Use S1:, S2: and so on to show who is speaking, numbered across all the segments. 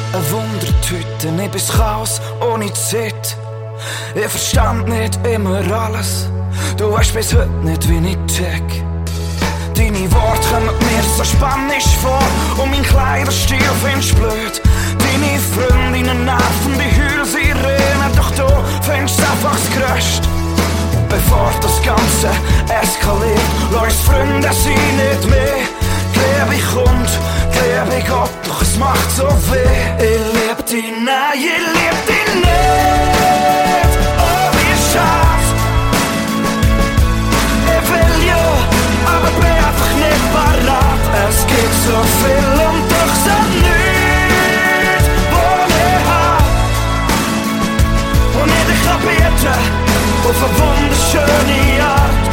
S1: Ein Wundertüte, ich bin's Chaos ohne Zeit. Ich verstand nicht immer alles, du weißt bis heute nicht, wie ich check. Deine Worte kommen mir so spanisch vor und mein Kleiderstil findest blöd. Deine Freundinnen nerven, die Heulsirenen, doch du findest einfach das Größte. Und bevor das Ganze eskaliert, lass Freunde sein nicht mehr. Die Liebe kommt, die Liebe geht, doch es macht so weh. Ich lieb dich, nein, ich lieb dich nicht. Oh, wie schade. Ich will ja, aber bin einfach nicht parat. Es gibt so viel und doch so nichts, wo ich hab. Und ich dich kann bieten, auf eine wunderschöne Art.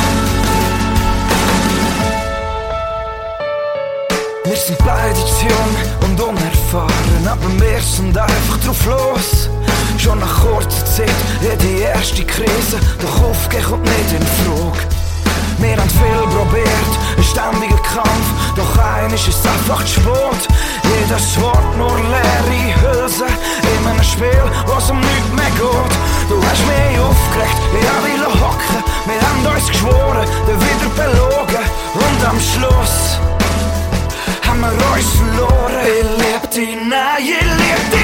S1: Wir sind beide zu jung und unerfahren, aber wir sind einfach drauf los. Schon nach kurzer Zeit in die erste Krise, doch aufgehen kommt nicht in Frage. Wir haben viel probiert, ein ständiger Kampf, doch eines ist einfach zu spät. Jedes Wort nur leere Hülse in einem Spiel, was um nichts mehr geht. Du hast mich aufgeregt, ich wollte hocken, wir haben uns geschworen, dann wieder belogen und am Schluss haben wir uns verloren. Ich lieb dich, nein, ich lieb dich.